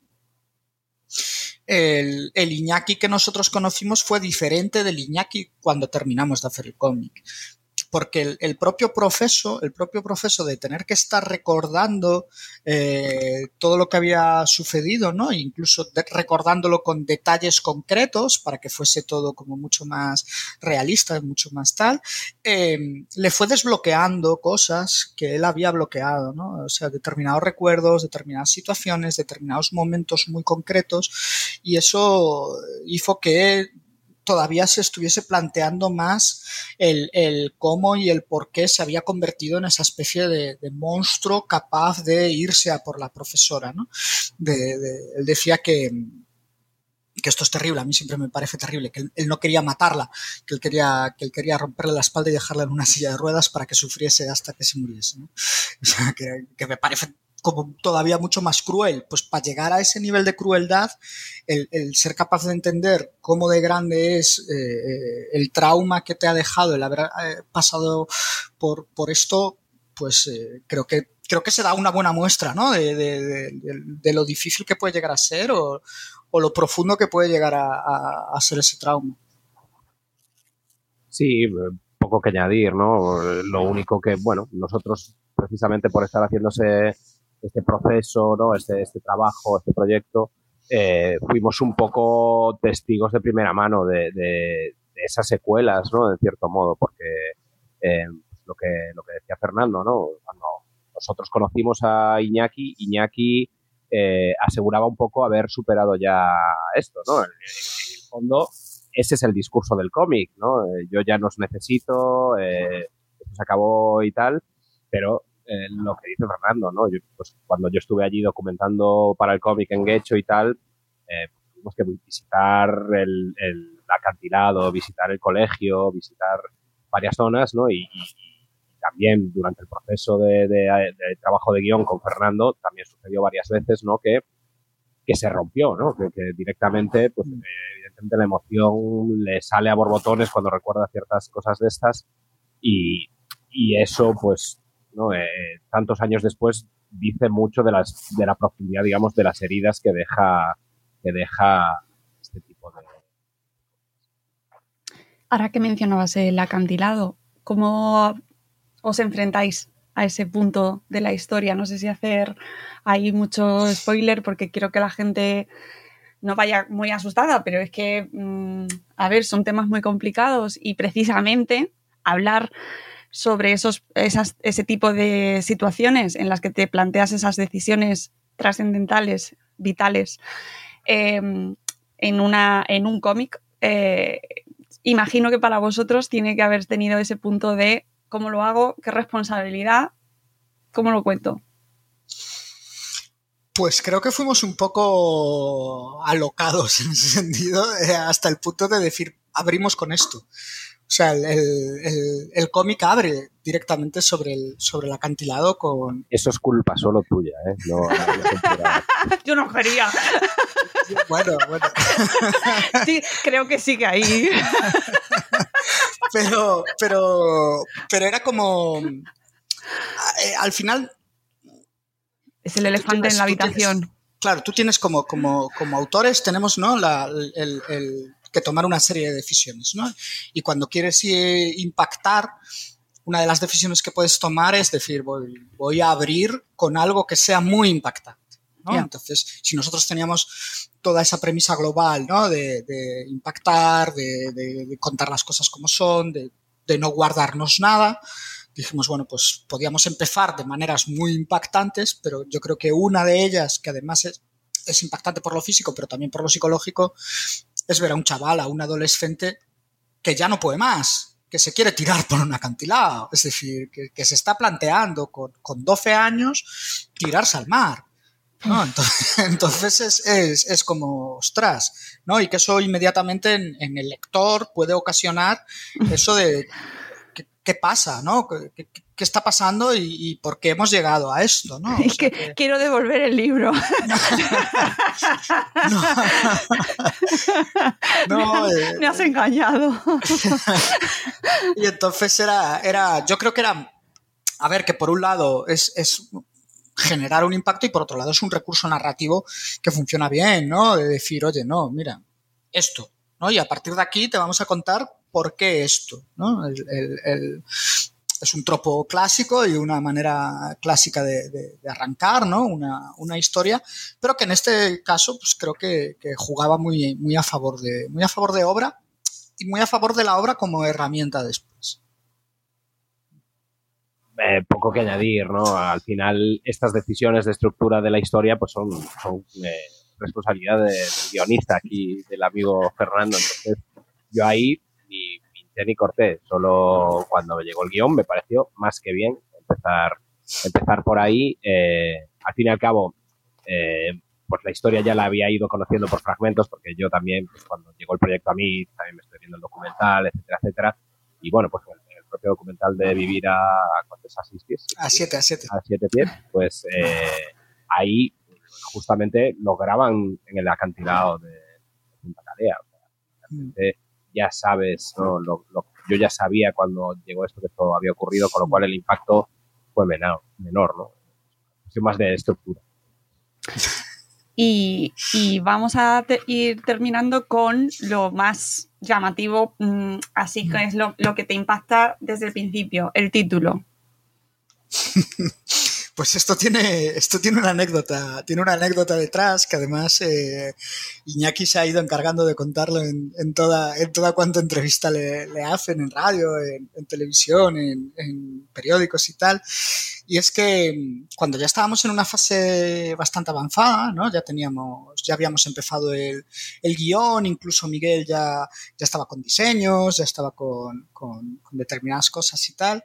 El Iñaki que nosotros conocimos fue diferente del Iñaki cuando terminamos de hacer el cómic. Porque el propio proceso de tener que estar recordando todo lo que había sucedido, ¿no? Incluso recordándolo con detalles concretos para que fuese todo como mucho más realista, mucho más tal, le fue desbloqueando cosas que él había bloqueado, ¿no? O sea, determinados recuerdos, determinadas situaciones, determinados momentos muy concretos, y eso hizo que todavía se estuviese planteando más el cómo y el por qué se había convertido en esa especie de monstruo capaz de irse a por la profesora, ¿no? Él decía que esto es terrible, a mí siempre me parece terrible, que él no quería matarla, que él quería romperle la espalda y dejarla en una silla de ruedas para que sufriese hasta que se muriese, ¿no? O sea, que me parece como todavía mucho más cruel. Pues para llegar a ese nivel de crueldad, el ser capaz de entender cómo de grande es el trauma que te ha dejado el haber pasado por esto, pues creo que se da una buena muestra, ¿no? de lo difícil que puede llegar a ser o lo profundo que puede llegar a ser ese trauma.
Sí, poco que añadir, ¿no? Lo único que, bueno, nosotros precisamente por estar haciéndose este proceso, ¿no? Este trabajo, este proyecto, fuimos un poco testigos de primera mano de esas secuelas, ¿no? En cierto modo, porque lo que decía Fernando, ¿no? Cuando nosotros conocimos a Iñaki aseguraba un poco haber superado ya esto, ¿no? En el fondo, ese es el discurso del cómic, ¿no? Yo ya no os necesito, esto se acabó y tal, pero lo que dice Fernando, ¿no? Pues cuando yo estuve allí documentando para el cómic en Guecho y tal, tuvimos que visitar el acantilado, visitar el colegio, visitar varias zonas, ¿no? Y también durante el proceso de trabajo de guión con Fernando también sucedió varias veces, ¿no? Que se rompió, ¿no? Que directamente, pues evidentemente la emoción le sale a borbotones cuando recuerda ciertas cosas de estas y eso, pues, ¿no? Tantos años después dice mucho de la profundidad, digamos, de las heridas que deja este tipo de...
Ahora que mencionabas el acantilado, ¿cómo os enfrentáis a ese punto de la historia? No sé si hacer ahí mucho spoiler porque quiero que la gente no vaya muy asustada, pero es que, a ver, son temas muy complicados y precisamente hablar sobre ese tipo de situaciones en las que te planteas esas decisiones trascendentales, vitales, en un cómic, imagino que para vosotros tiene que haber tenido ese punto de ¿cómo lo hago? ¿Qué responsabilidad? ¿Cómo lo cuento?
Pues creo que fuimos un poco alocados en ese sentido, hasta el punto de decir, abrimos con esto. O sea, el cómic abre directamente sobre el acantilado con...
Eso es culpa solo tuya, ¿eh? No
yo no quería.
Bueno.
Sí, creo que sí que ahí.
Pero era como... al final...
Es el elefante en la habitación.
Claro, tú tienes como autores, tenemos, ¿no? Que tomar una serie de decisiones, ¿no? Y cuando quieres impactar, una de las decisiones que puedes tomar es decir, voy a abrir con algo que sea muy impactante, ¿no? Yeah. Entonces, si nosotros teníamos toda esa premisa global, ¿no? De impactar, de contar las cosas como son, de no guardarnos nada, dijimos, bueno, pues podíamos empezar de maneras muy impactantes, pero yo creo que una de ellas, que además es impactante por lo físico, pero también por lo psicológico, es ver a un chaval, a un adolescente que ya no puede más, que se quiere tirar por un acantilado, es decir, que se está planteando con 12 años tirarse al mar, ¿no? Entonces es como, ostras, ¿no? Y que eso inmediatamente en el lector puede ocasionar eso de ¿qué pasa, no? ¿Qué está pasando y por qué hemos llegado a esto, no?
Es que quiero devolver el libro. No, me has engañado.
Y entonces yo creo que era a ver, que por un lado es generar un impacto y por otro lado es un recurso narrativo que funciona bien, ¿no? De decir, oye, no, mira, esto, ¿no? Y a partir de aquí te vamos a contar por qué esto, ¿no? Es un tropo clásico y una manera clásica de arrancar, ¿no? Una historia, pero que en este caso pues creo que jugaba muy a favor de obra y muy a favor de la obra como herramienta después.
Poco que añadir, ¿no? Al final, estas decisiones de estructura de la historia pues son responsabilidad del guionista aquí, del amigo Fernando. Entonces, yo ahí ni pinté ni corté. Solo cuando me llegó el guión me pareció más que bien empezar por ahí. Al fin y al cabo, pues la historia ya la había ido conociendo por fragmentos, porque yo también, pues cuando llegó el proyecto a mí, también me estoy viendo el documental, etcétera, etcétera. Y bueno, pues el propio documental de Vivir ¿cuántos? ¿A 6 pies?
A 7
pies, pues ahí justamente lo graban en el acantilado de Punta Calea. O sea, ya sabes, ¿no? Yo ya sabía cuando llegó esto que todo había ocurrido, con lo cual el impacto fue menor, ¿no? Es más de estructura.
Y vamos a ir terminando con lo más llamativo, así que es lo que te impacta desde el principio, el título.
Pues esto tiene una anécdota detrás que además Iñaki se ha ido encargando de contarlo en toda cuanta entrevista le hacen en radio, en televisión, en periódicos y tal. Y es que cuando ya estábamos en una fase bastante avanzada, ¿no? Ya habíamos empezado el guión, incluso Miguel ya estaba con diseños, ya estaba con determinadas cosas y tal.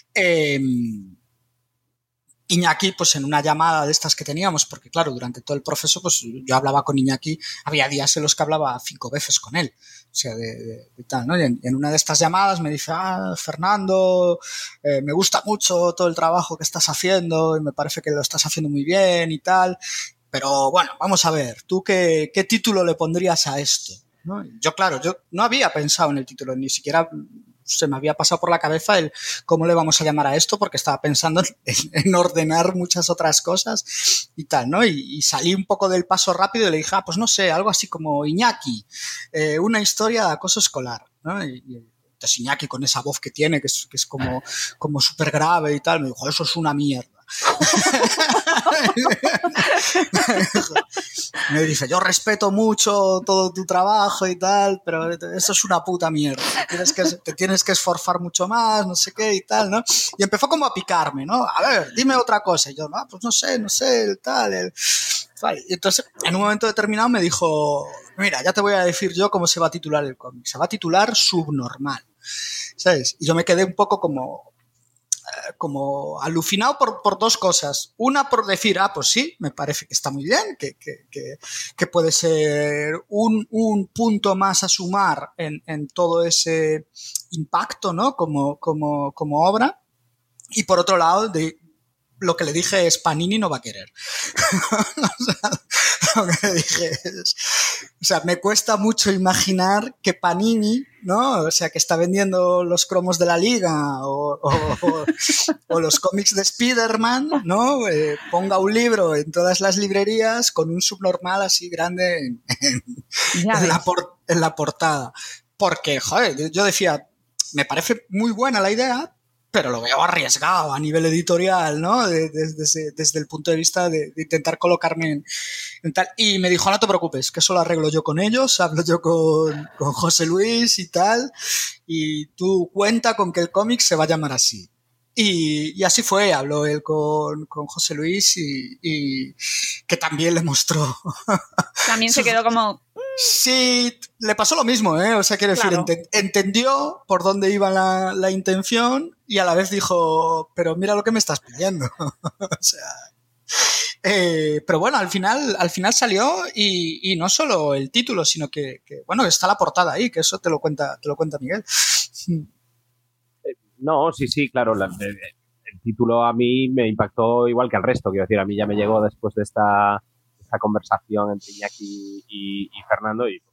Iñaki, pues en una llamada de estas que teníamos, porque claro, durante todo el proceso, pues yo hablaba con Iñaki, había días en los que hablaba 5 veces con él, o sea, de tal, ¿no? Y en una de estas llamadas me dice, Fernando, me gusta mucho todo el trabajo que estás haciendo y me parece que lo estás haciendo muy bien y tal, pero bueno, vamos a ver, ¿tú qué título le pondrías a esto? ¿No? Yo, claro, yo no había pensado en el título, ni siquiera se me había pasado por la cabeza el cómo le vamos a llamar a esto, porque estaba pensando en ordenar muchas otras cosas y tal, ¿no? Y salí un poco del paso rápido y le dije, pues no sé, algo así como Iñaki, una historia de acoso escolar, ¿no? Y entonces Iñaki, con esa voz que tiene, que es como súper grave y tal, me dijo, eso es una mierda. Me dice, yo respeto mucho todo tu trabajo y tal, pero eso es una puta mierda, te tienes que esforzar mucho más, no sé qué y tal, ¿no? Y empezó como a picarme, ¿no? A ver, dime otra cosa. Y yo, no, pues no sé, el tal, Vale. Y entonces, en un momento determinado me dijo, mira, ya te voy a decir yo cómo se va a titular el cómic. Se va a titular Subnormal, ¿sabes? Y yo me quedé un poco como alucinado por dos cosas. Una, por decir, pues sí, me parece que está muy bien, que puede ser un punto más a sumar en todo ese impacto, ¿no? Como obra. Y por otro lado, lo que le dije es, Panini no va a querer. O sea, lo que le dije es, o sea, me cuesta mucho imaginar que Panini, ¿no? O sea, que está vendiendo los cromos de la Liga o los cómics de Spider-Man, ¿no? Ponga un libro en todas las librerías con un subnormal así grande en la portada. Porque, joder, yo decía, me parece muy buena la idea, pero lo veo arriesgado a nivel editorial, ¿no? Desde el punto de vista de intentar colocarme en tal. Y me dijo, no te preocupes, que eso lo arreglo yo con ellos, hablo yo con José Luis y tal, y tú cuenta con que el cómic se va a llamar así. Y así fue, habló él con José Luis y que también le mostró.
También se quedó como...
Sí, le pasó lo mismo, ¿eh? O sea, quiero decir, entendió por dónde iba la intención y a la vez dijo, pero mira lo que me estás pidiendo. O sea... pero bueno, al final salió y no solo el título, sino que bueno, está la portada ahí, que eso te lo cuenta Miguel.
No, sí, claro, el título a mí me impactó igual que al resto, quiero decir, a mí ya me llegó después de esta conversación entre Iñaki y Fernando y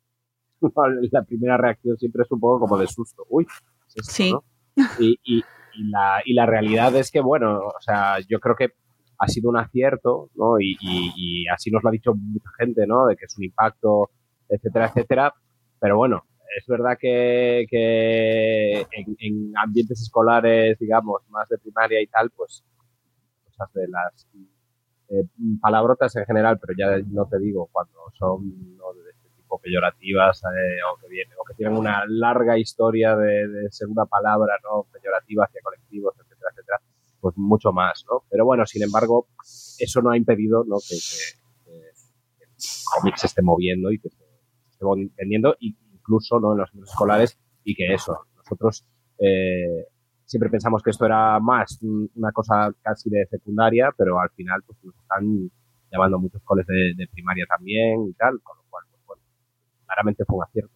la primera reacción siempre es un poco como de susto, uy, ¿es esto,
sí,
¿no? Y y la realidad es que, bueno, o sea, yo creo que ha sido un acierto, ¿no? Y así nos lo ha dicho mucha gente, ¿no? De que es un impacto, etcétera, etcétera. Pero bueno, es verdad que en ambientes escolares, digamos, más de primaria y tal, pues cosas de las palabrotas en general, pero ya no te digo cuando son, ¿no?, de este tipo peyorativas, o que tienen una larga historia de ser una palabra, ¿no?, peyorativa hacia colectivos, etcétera, etcétera, pues mucho más, ¿no? Pero bueno, sin embargo, eso no ha impedido, ¿no?, que el cómic se esté moviendo y que se esté vendiendo, incluso, ¿no?, en los centros escolares, y que eso, nosotros siempre pensamos que esto era más una cosa casi de secundaria, pero al final pues nos están llamando muchos coles de primaria también y tal, con lo cual, pues bueno, claramente fue un acierto.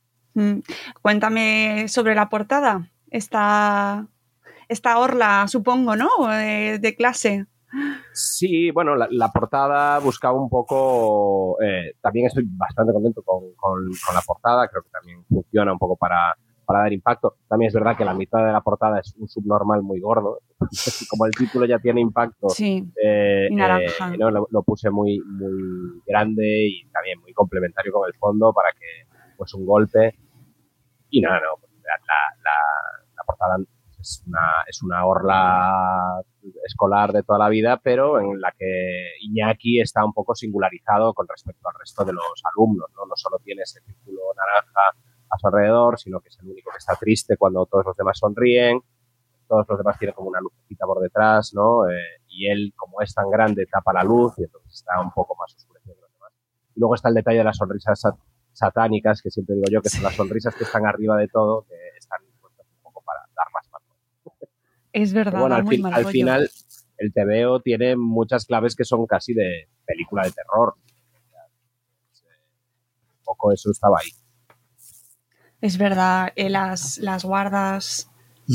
Cuéntame sobre la portada. Esta orla, supongo, ¿no? De clase.
Sí, bueno, la portada buscaba un poco... también estoy bastante contento con la portada, creo que también funciona un poco para dar impacto. También es verdad que la mitad de la portada es un subnormal muy gordo. Como el título ya tiene impacto,
sí, y naranja.
¿no? Lo puse muy, muy grande y también muy complementario con el fondo para que pues un golpe. Y no, la portada es una orla escolar de toda la vida, pero en la que Iñaki está un poco singularizado con respecto al resto de los alumnos, ¿no? No solo tiene ese círculo naranja a su alrededor, sino que es el único que está triste cuando todos los demás sonríen, todos los demás tienen como una lucecita por detrás, ¿no? Y él, como es tan grande, tapa la luz y entonces está un poco más oscurecido que los demás. Y luego está el detalle de las sonrisas satánicas, que siempre digo yo que son las sonrisas que están arriba de todo, que están puestas un poco para dar más valor.
Es verdad,
bueno,
al
final el TVO tiene muchas claves que son casi de película de terror. Un poco eso estaba ahí.
Es verdad, las guardas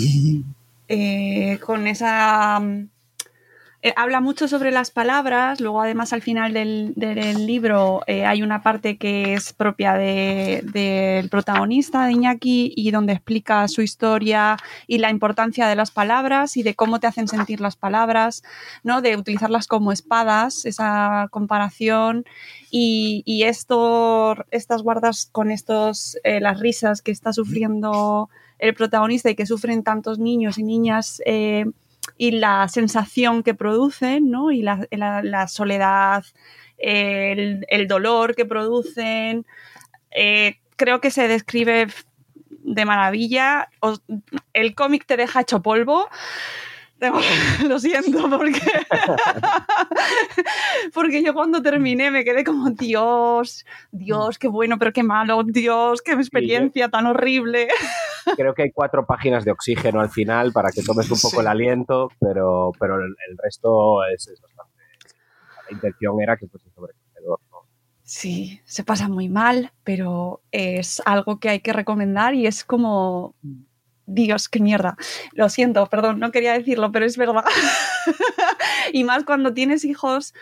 con esa... habla mucho sobre las palabras, luego además al final del libro hay una parte que es propia del protagonista, de Iñaki, y donde explica su historia y la importancia de las palabras y de cómo te hacen sentir las palabras, ¿no? De utilizarlas como espadas, esa comparación, y estas guardas con las risas que está sufriendo el protagonista y que sufren tantos niños y niñas, y la sensación que producen, ¿no? Y la soledad, el dolor que producen. Creo que se describe de maravilla. El cómic te deja hecho polvo. Lo siento, porque yo cuando terminé me quedé como Dios, qué bueno, pero qué malo, Dios, qué experiencia tan horrible.
Creo que hay 4 páginas de oxígeno al final para que tomes un poco el aliento, pero el resto es bastante... La intención era que fuese sobrecogedor, ¿no?
Sí, se pasa muy mal, pero es algo que hay que recomendar y es como... Dios, qué mierda. Lo siento, perdón, no quería decirlo, pero es verdad. Y más cuando tienes hijos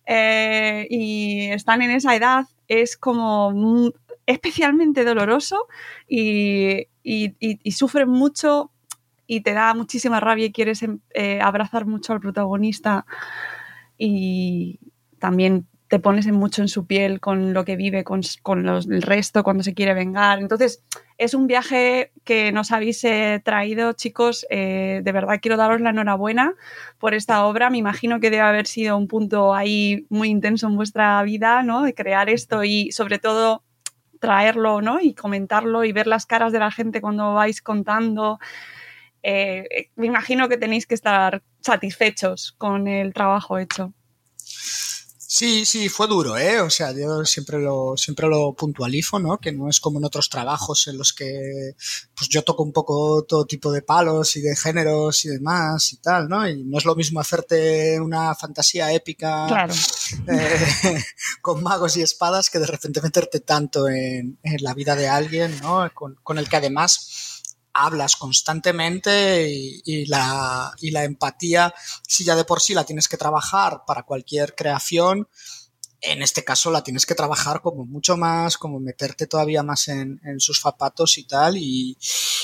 y están en esa edad, es como especialmente doloroso y sufren mucho y te da muchísima rabia y quieres abrazar mucho al protagonista y también te pones mucho en su piel con lo que vive, con el resto, cuando se quiere vengar. Entonces, es un viaje que nos habéis traído, chicos. De verdad quiero daros la enhorabuena por esta obra. Me imagino que debe haber sido un punto ahí muy intenso en vuestra vida, ¿no? De crear esto y, sobre todo, traerlo, ¿no? Y comentarlo y ver las caras de la gente cuando vais contando. Me imagino que tenéis que estar satisfechos con el trabajo hecho.
Sí, fue duro, ¿eh? O sea, yo siempre lo puntualizo, ¿no? Que no es como en otros trabajos en los que pues yo toco un poco todo tipo de palos y de géneros y demás y tal, ¿no? Y no es lo mismo hacerte una fantasía épica,
claro,
con magos y espadas que de repente meterte tanto en la vida de alguien, ¿no? Con el que además hablas constantemente y la empatía, si ya de por sí la tienes que trabajar para cualquier creación, En este caso la tienes que trabajar como mucho más, como meterte todavía más en sus zapatos y tal, y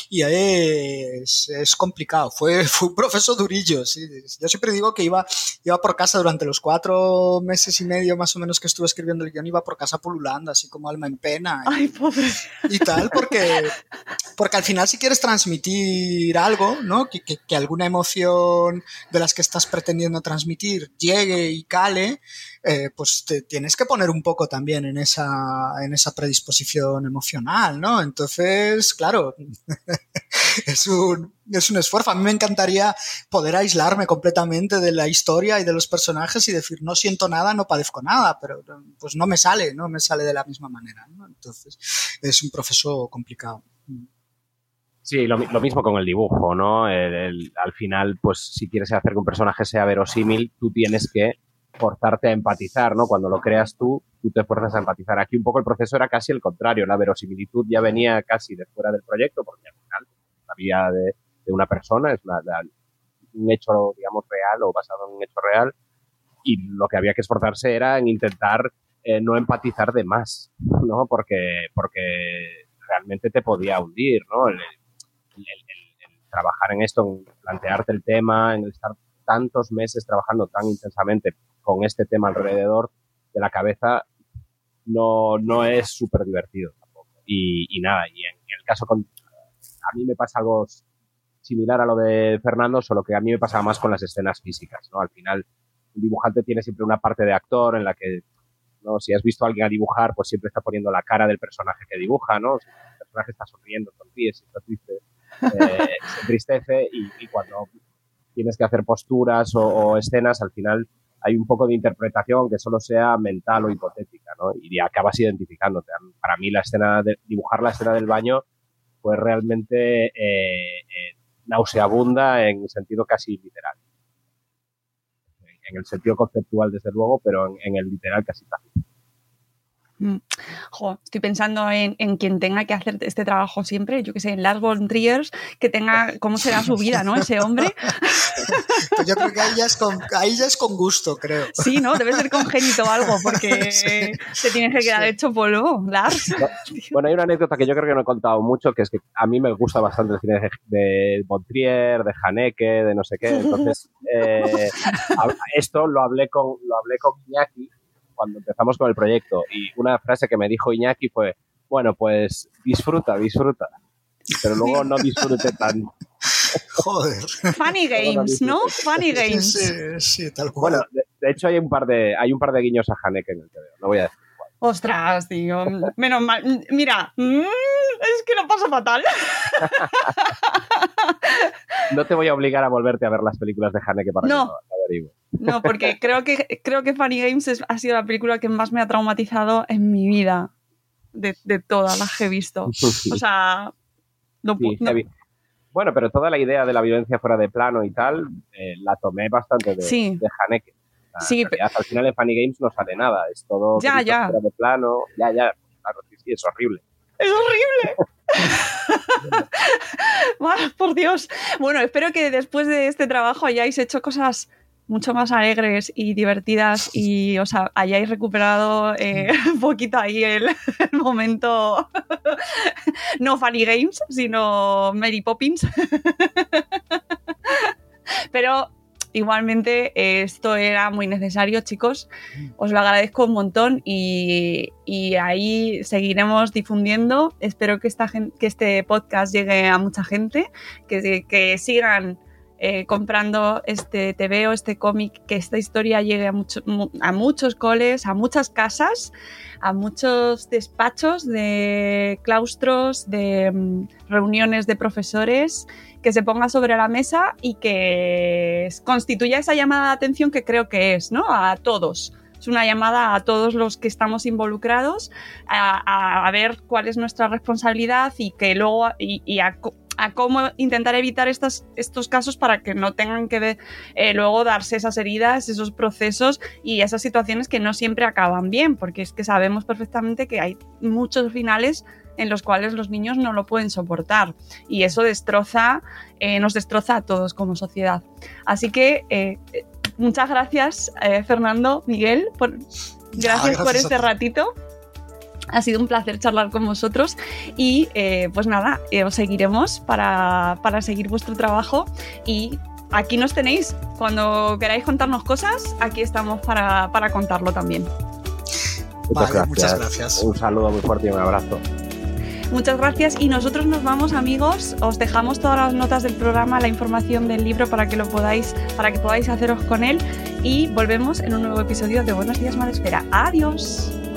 es complicado. Fue un proceso durillo, sí. Yo siempre digo que iba por casa durante los 4 meses y medio más o menos que estuve escribiendo el guión, iba por casa pululando, así como alma en pena.
Ay, pobre.
Y tal, porque al final si quieres transmitir algo, ¿no? Que alguna emoción de las que estás pretendiendo transmitir llegue y cale, pues te tienes que poner un poco también en esa predisposición emocional, ¿no? Entonces, claro, es un esfuerzo. A mí me encantaría poder aislarme completamente de la historia y de los personajes y decir, no siento nada, no padezco nada, pero pues no me sale de la misma manera, ¿no? Entonces, es un proceso complicado.
Sí, lo mismo con el dibujo, ¿no? Al final, pues si quieres hacer que un personaje sea verosímil, tú tienes que forzarte a empatizar, ¿no? Cuando lo creas tú te fuerzas a empatizar. Aquí un poco el proceso era casi el contrario, la verosimilitud ya venía casi de fuera del proyecto, porque al final la vida de una persona es un hecho, digamos, real o basado en un hecho real, y lo que había que esforzarse era en intentar no empatizar de más, ¿no? Porque realmente te podía hundir, ¿no? El trabajar en esto, en plantearte el tema, en estar tantos meses trabajando tan intensamente con este tema alrededor de la cabeza, no es súper divertido tampoco. Y nada, y en el caso a mí me pasa algo similar a lo de Fernando, solo que a mí me pasaba más con las escenas físicas, ¿no? Al final, un dibujante tiene siempre una parte de actor en la que, ¿no? Si has visto a alguien a dibujar, pues siempre está poniendo la cara del personaje que dibuja, ¿no? Si el personaje está sonriendo, sonríe, si está triste, se entristece, y cuando tienes que hacer posturas o escenas, al final hay un poco de interpretación, aunque solo sea mental o hipotética, ¿no? Y acabas identificándote. Para mí dibujar la escena del baño fue realmente nauseabunda en sentido casi literal. En el sentido conceptual, desde luego, pero en el literal casi tácito.
Estoy pensando en quien tenga que hacer este trabajo siempre, yo que sé, en Lars von Trier, que tenga, ¿cómo será su vida, no? Ese hombre.
Pues yo creo que ahí ya es con gusto, creo.
Sí, ¿no? Debe ser congénito o algo, porque sí. Te tienes que quedar hecho polvo, Lars.
Bueno, hay una anécdota que yo creo que no he contado mucho, que es que a mí me gusta bastante el cine de von Trier, de Haneke, de no sé qué. Entonces, esto lo hablé con Iñaki cuando empezamos con el proyecto, y una frase que me dijo Iñaki fue, bueno, pues disfruta, pero luego no disfrute tanto.
Joder.
Funny games, ¿no? Funny games.
Sí, tal cual.
Bueno, de hecho hay un par de guiños a Haneke en el TVO, no voy a decir cuál.
Ostras, tío, menos mal. Mira, es que lo paso fatal.
No te voy a obligar a volverte a ver las películas de Haneke para que lo averigües.
No, porque creo que Funny Games ha sido la película que más me ha traumatizado en mi vida, de todas las que he visto. O sea, no.
Bueno, pero toda la idea de la violencia fuera de plano y tal, la tomé bastante de Haneke.
Sí,
al final en Funny Games no sale nada, es todo fuera de plano. Claro, sí, es horrible.
¡Es horrible! Por Dios. Bueno, espero que después de este trabajo hayáis hecho cosas mucho más alegres y divertidas y os hayáis recuperado un poquito ahí el momento no Funny Games, sino Mary Poppins. Pero igualmente esto era muy necesario, chicos. Os lo agradezco un montón y ahí seguiremos difundiendo. Espero que este podcast llegue a mucha gente, que sigan comprando este TVO, este cómic, que esta historia llegue a muchos coles, a muchas casas, a muchos despachos de claustros, de reuniones de profesores, que se ponga sobre la mesa y que constituya esa llamada de atención que creo que es, ¿no? A todos. Es una llamada a todos los que estamos involucrados a ver cuál es nuestra responsabilidad y que luego a cómo intentar evitar estos casos para que no tengan que luego darse esas heridas, esos procesos y esas situaciones que no siempre acaban bien, porque es que sabemos perfectamente que hay muchos finales en los cuales los niños no lo pueden soportar y eso nos destroza a todos como sociedad. Así que muchas gracias, Fernando, Miguel, Gracias por este ratito. Ha sido un placer charlar con vosotros y pues nada, os seguiremos para seguir vuestro trabajo y aquí nos tenéis. Cuando queráis contarnos cosas, aquí estamos para contarlo también.
Muchas gracias.
Un saludo muy fuerte y un abrazo.
Muchas gracias y nosotros nos vamos, amigos. Os dejamos todas las notas del programa, la información del libro para que podáis haceros con él y volvemos en un nuevo episodio de Buenos Días Madresfera. ¡Adiós!